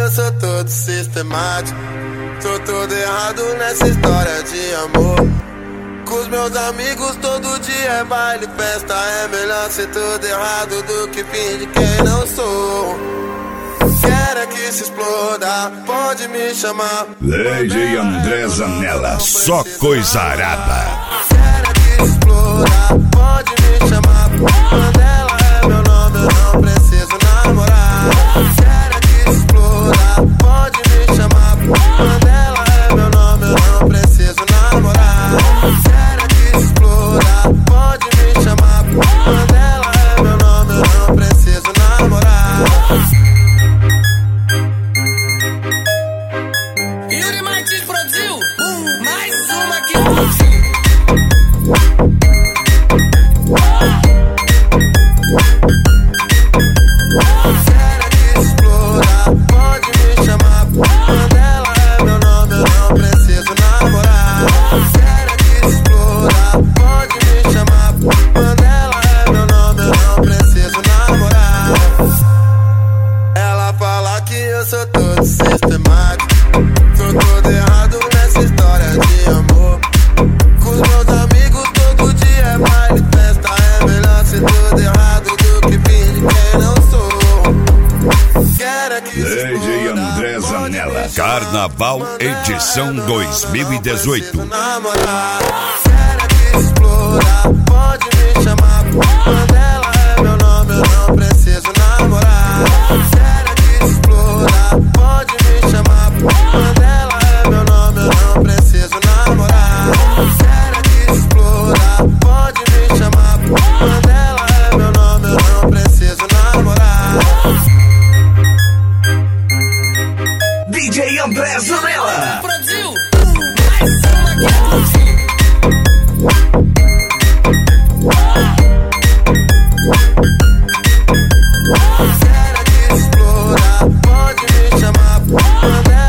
eu sou todo sistemático. Tô todo errado nessa história de amor. Com os meus amigos todo dia é baile, festa. É melhor ser todo errado do que fingir quem não sou. Quero que se exploda, pode me chamar DJ André Zanella, só coisa arada. Quero que se exploda, pode me chamar Mandela é meu nome, eu não preciso namorar. Quero que se exploda, pode me chamar Mandela é meu nome, eu não preciso namorar. Quero que se exploda, pode me chamar Mandela é meu nome, eu não preciso namorar. Yuri Martins produziu mais uma que curtiu. Quero que se exploda, pode me chamar Mandela é meu nome, eu não preciso namorar. Quero que se exploda, pode me chamar Mandela é meu nome, eu não preciso namorar. Ela fala que eu sou todo sistemático. Tô todo errado nessa história de amor. Com os meus amigos todo dia é baile, festa. É melhor ser todo errado do que fingir quem não sou. Quero que se DJ exploda, André Zanella, Carnaval edição 2018. namorar. Quero que se exploda, pode me chamar Mandela é meu nome, eu não preciso namorar. Quero que se exploda, pode me chamar Mandela é meu nome, eu não preciso namorar. Quero que se exploda, pode me chamar Mandela é meu nome, eu não preciso namorar. DJ André Zanella. Produziu mais uma que curtiu. Quero que se exploda, pode me chamar Mandela